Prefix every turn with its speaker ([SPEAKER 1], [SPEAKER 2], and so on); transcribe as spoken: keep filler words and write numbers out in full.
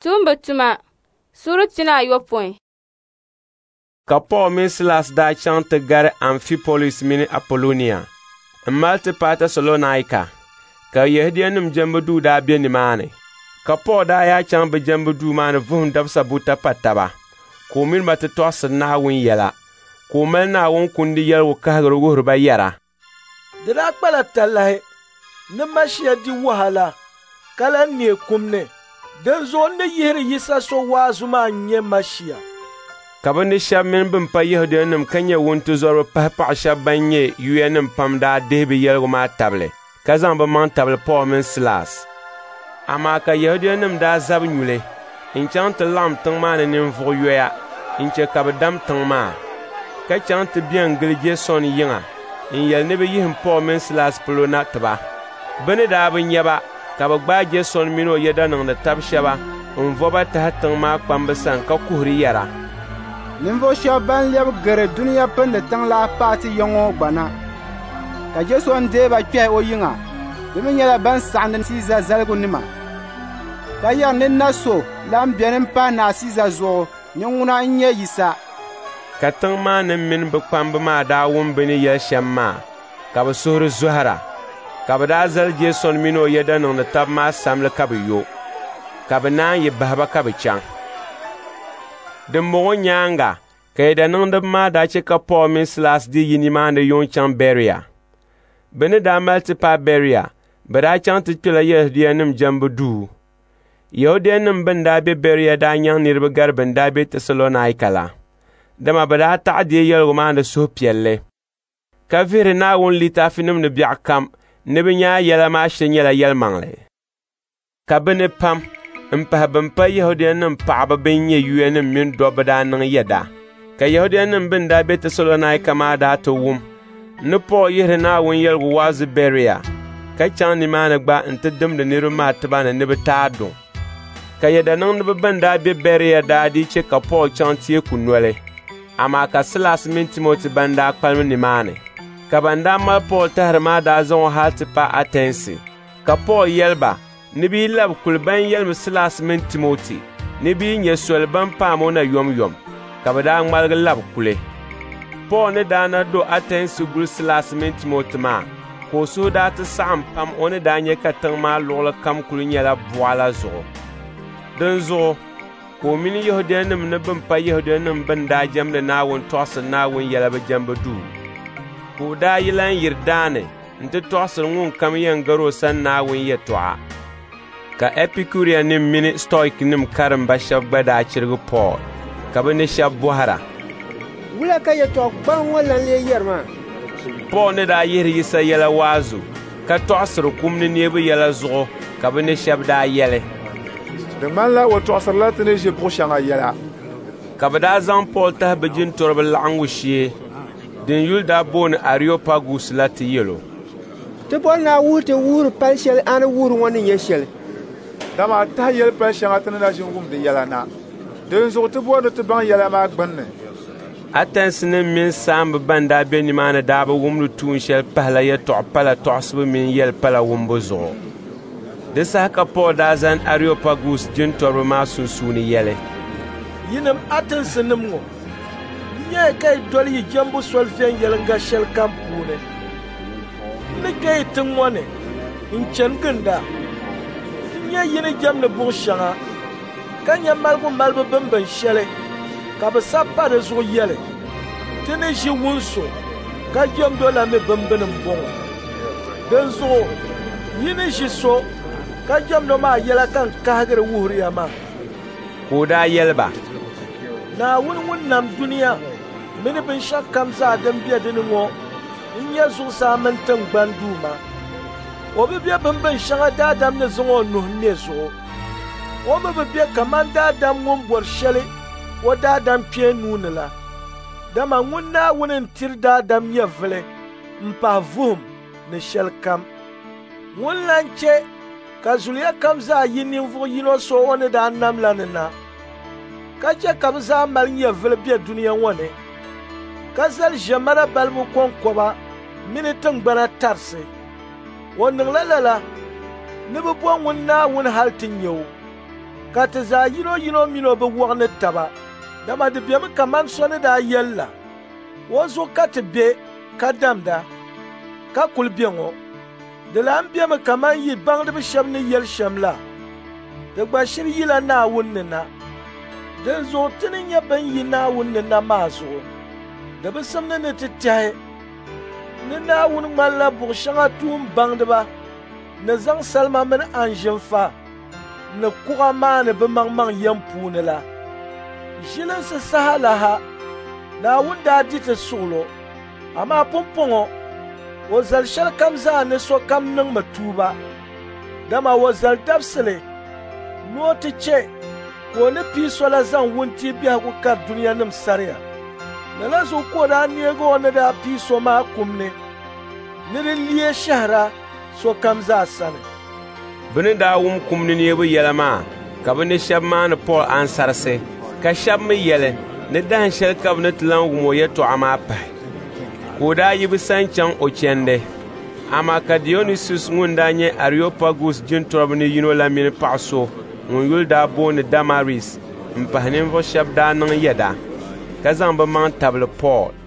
[SPEAKER 1] Tumba tuma surutina ayopoi.
[SPEAKER 2] Ka Paul min Silas daa chaŋ ti gari Amphipolis mini Apollonia n mali ti paai Tesalonaika ka Yahudiyanim jɛmbu duu daa be nimaani. Ka Paul daa yaa chaŋ bɛ jɛmbu duu maa ni vuhim dabisa buta pa taba ka o mini ba ti tɔɣisiri Naawuni yɛla ka o mali Naawuni kundi yɛligu kahigiri wuhiri ba yɛra.
[SPEAKER 3] Di daa kpala talahi ni Mashia di wahala ka lan neei kumni din zuɣu ni yihiri yisa so waazu maa n-nyɛ Mashia.
[SPEAKER 2] Ka bɛ ni shɛba mini bin pa Yahudiyanim ka nyɛ wuntizɔriba pahi paɣa shɛba ban nyɛ yuyanim pam daa dihi bɛ yɛligu maa tabili ka zaŋ bɛ maŋ tabili Paul mini Silas. Amaa ka Yahudiyanim daa zabi nyuli n chaŋ ti laɣim tiŋ maa ni ninvuɣu yoya n chɛ ka bɛ dam tiŋ maa ka chaŋ ti biɛn gili Jason yiŋa n yɛli ni bɛ yihim Paul mini Silas polo na tiba. Bɛ ni daa bi nyɛ ba ka bɛ gbaai Jason mini o yɛda niŋdi tab shɛba n vo ba tahi tiŋ maa kpambi sani ka kuhiri yɛra.
[SPEAKER 4] Ninvuɣu shɛba ban lɛbi gari duniya pindi tiŋlaa paati yɔŋɔ gbana ka Jason deei ba kpɛhi o yiŋa. Bɛ mi nyɛla ban saɣindi Siza zaligu nima ka yɛri ni na so lan beni m-pahi naa Siza zuɣu ni ŋuna n-nyɛ yisa.
[SPEAKER 2] Ka tiŋ maa ni mini bɛ kpambi maa daa wum bɛ ni yɛli shɛm maa ka bɛ suhuri zɔhira ka bɛ daa zali Jason mini o yɛda niŋdi tab maa samli ka bɛ yo ka bɛ naan yi bahi ba ka bɛ chaŋ. Dimbɔŋɔ nyaanga ka yɛda niŋdiba maa daa che ka Paul mini Silas di yi nimaani yuŋ chaŋ Beria. Bɛ ni daa mali ti paai Beria bɛ daa chaŋ ti kpɛla Yahudiyanim jɛmbu duu. Yahudiyanim bin daa be Beria daa nyaŋ niriba gari bin daa be Tesalonaika la. Dama bɛ daa taɣidi yɛligu maa ni suhupiɛlli ka vihiri Naawuni litaafinima ni biɛɣu kam ni bɛ nyaa yɛla maa shɛli nyɛla yɛlimaŋli. Ka bɛ ni pam n pahi bin pa Yahudiyanim paɣaba bin nyɛ yuyanim mini dobba daa niŋ yɛda. Ka Yahudiyanim bin daa be Tesalonaika maa daa ti wum ni Paul yihiri Naawuni yɛligu waazu Beria ka chaŋ nimaani gba n ti dimdi niriba maa tiba ni ni bɛ taa duŋ. Ka yɛda niŋdiba bin daa be Beria daa di che ka Paul chaŋ teeku noli. Amaa ka Silas mini Timoti ban daa kpalim nimaani. Ka ban daa mali Paul tahiri maa daa zaŋ o hali ti pa Atensi. Ka Paul yɛli ba ni bɛ yi labi kuli ban yɛlimi Silas mini Timoti ni bɛ yi nyɛ soli ban paam o na yɔmyɔm ka bɛ daa ŋmaligi labi kuli. Paul ni daa na do Atensi guli Silas mini Timoti maa ka o suhu daa ti saɣim pam o ni daa nyɛ ka tiŋ maa luɣuli kam kuli nyɛla bɔɣala zuɣu. Din zuɣu ka o mini Yahudiyanim ni bin pa Yahudiyanim bin daa jɛmdi Naawuni tɔɣisiri Naawuni yɛla bɛ jɛmbu duu. Ka o daa yi lan yiri daani n ti tɔɣisiri ŋun kam yɛn gari o sani Naawuni yɛltɔɣa. Ka Epikuriyanim mini Stoikinim karimba shɛba gba daa chirigi Paul ka bɛ ni shɛba bɔhira.
[SPEAKER 5] Wula ka yɛltɔɣa gbaŋ ŋɔ lan lee yɛri maa.
[SPEAKER 2] Paul ni daa yihiri yisa yɛla waazu ka tɔɣisiri kum ni niriba yɛla zuɣu ka bɛ ni shɛba daa yɛli.
[SPEAKER 6] Di ŋmanila o tɔɣisirila ti ni ʒi buɣu shɛŋa yɛla.
[SPEAKER 2] Ka bɛ daa zaŋ Paul tahi bɛ jintɔriba laɣingu shee din yuli daa booni Areopagus la ti yɛlo.
[SPEAKER 5] Ti bɔri naa wuhiri ti wuhiri pali shɛli a ni wuhiri ŋɔ ni nyɛ shɛli.
[SPEAKER 6] Dama tahi yɛli pali shɛŋa ti ni na ʒin wumdi yɛla na. Din zuɣu ti bɔri ni ti baŋ yɛla maa gbunni.
[SPEAKER 2] Atensi ni mini saamba ban daa be nimaani daa bɛ wumdi tuun shɛli pahila yɛltɔɣa pala tɔɣisibu mini yɛli pala wumbu zuɣu. Di saha ka Paul daa zani Areopagus jintɔriba maa sunsuuni yɛli.
[SPEAKER 3] Yinim Atensi nim ŋɔ nyɛ ka yi doli yi jɛmbu soli viɛnyɛlinga shɛli kam puuni. Ni ka yi tiŋ ŋɔ ni n chani ginda. Nyɛ yini jɛmni buɣu shɛŋa ka nyɛ maligu malibu bimbin shɛli ka bɛ sabi pa di zuɣu yɛli. Ti ni ʒi wunso ka jɛmdo lami bimbini m-bɔŋɔ. Din zuɣu yini ʒi so ka jɛmdo maa yɛla kan kahigiri wuhiriya maa.
[SPEAKER 2] Ka o daa yɛli ba.
[SPEAKER 3] Naawuni ŋun nam duniya mini binshɛɣu kam zaa din be dini ŋɔ n nyɛ zuɣusaa mini tiŋgbani duuma. O bi be bimbin shɛŋa daadam ni zaŋ o nuhi ne zuɣu. O mi bi be kaman daadam ŋun bɔri shɛli o daadam kpee nuuni la. Dama ŋun Naawuni n tiri daadam nyɛvili n pahi vuhum ni shɛli kam. Ŋun lan che ka zuliya kam zaa yi ninvuɣu yino so o ni daa nam la ni na. Ka che ka bɛ zaa mali nyɛvili be duniya ŋɔ ni. Ka zali ʒemana balibu kɔŋkɔba mini tiŋgbana tarisi. O niŋla lala ni bɛ bo ŋun Naawuni hali ti nya o. ka ti zaa yino yino mino bi wɔg ni taba dama di bemi kaman so ni daa yɛli la wo zuɣu ka ti be ka damda ka kuli be ŋɔ di lan bemi kaman yi baŋdibi shɛba ni yɛli shɛm la di gba shiri yila Naawuni ni na din zuɣu ti ni nyɛ bin yi Naawuni ni na maa zuɣu di bi simdi ni ti tɛhi ni Naawuni ŋmanila buɣu shɛŋa tuum baŋdiba ni zaŋ salima mini anʒinfa ni kuɣa maa ni bi maŋmaŋ yɛm puuni la ʒilinsi saha la ha Naawuni daa di ti suɣulo amaa pumpɔŋɔ o zali shɛli kam zaa ni sokam niŋmi tuuba dama o zali dabisili ni o ti chɛ ka o ni pii so la zaŋ wuntia biɛhigu kari duniyanim sariya ni la zuɣu ka o daa neegi o ni daa pii so maa kumni ni di lia shahara sokam zaa sani.
[SPEAKER 2] Bɛ ni daa wum kumni niriba yɛla maa ka bɛ ni shɛba maani Paul ansarisi ka shɛba mi yɛli ni dahin shɛli ka bɛ ni ti lan wum o yɛltɔɣa maa pahi ka o daa yi bɛ sani chaŋ o chɛndi amaa ka Dionysius ŋun daa nyɛ Areopagus jintɔriba ni yino la mini paɣa so ŋun yuli daa booni Damaris m pahi ninvuɣu shɛba daa niŋ yɛda ka zaŋ bɛ maŋ tabili Paul